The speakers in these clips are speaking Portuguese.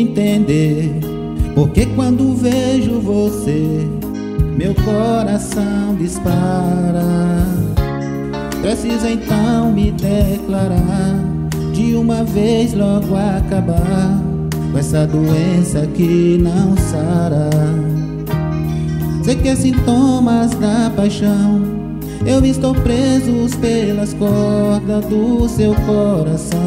entender porque quando vejo você, meu coração dispara. Preciso então me declarar, de uma vez logo acabar com essa doença que não sara. Sei que é sintomas da paixão, eu estou preso pelas cordas do seu coração.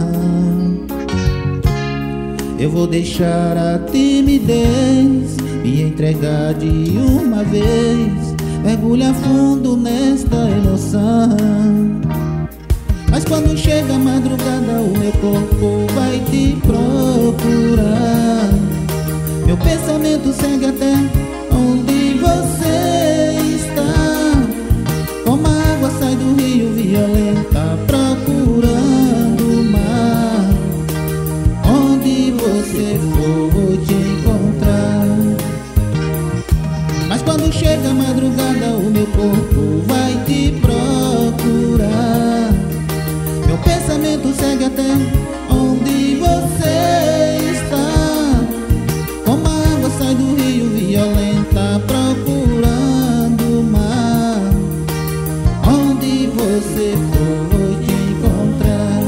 Eu vou deixar a timidez, me entregar de uma vez, mergulhar fundo nesta emoção. Mas quando chega a madrugada, o meu corpo vai te procurar. Meu pensamento segue até onde você está, como a água sai do rio violenta, procurando o mar. Onde você for, vou te encontrar. Mas quando chega a madrugada, o meu corpo vai te procurar. Meu pensamento segue até onde você está, como a água sai do rio violenta, procurando o mar. Onde você for, vou te encontrar.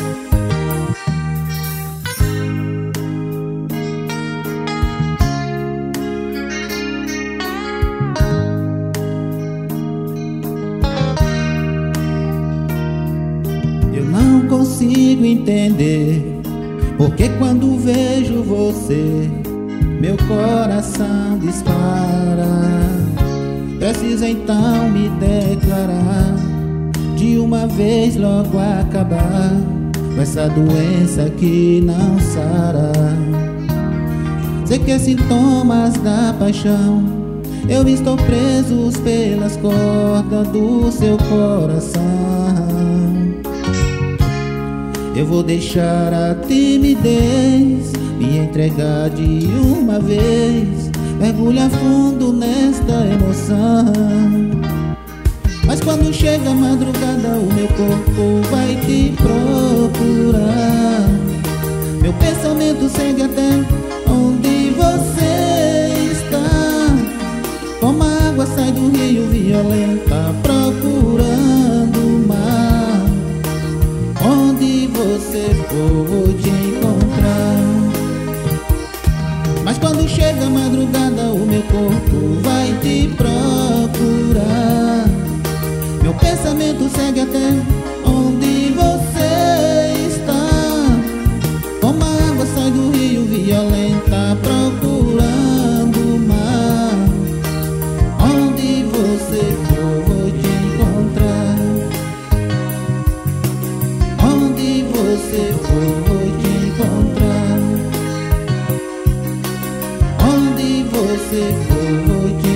Eu não consigo entender porque quando vejo você, meu coração dispara. Preciso então me declarar, de uma vez logo acabar com essa doença que não sara. Sei que é sintomas da paixão, eu estou preso pelas cordas do seu coração. Eu vou deixar a timidez, me entregar de uma vez, mergulhar fundo nesta emoção. Mas quando chega a madrugada, o meu corpo vai te procurar. Meu pensamento segue até onde você está, como a água sai do rio violenta, procurando o mar. Onde você for, vou te encontrar. Mas quando chega a madrugada, o meu corpo vai te procurar. Meu pensamento segue até onde você está, como a água sai do rio violenta, procurando o mar. Onde você for, vou te encontrar. Onde você for, vou te encontrar. Onde você for, vou te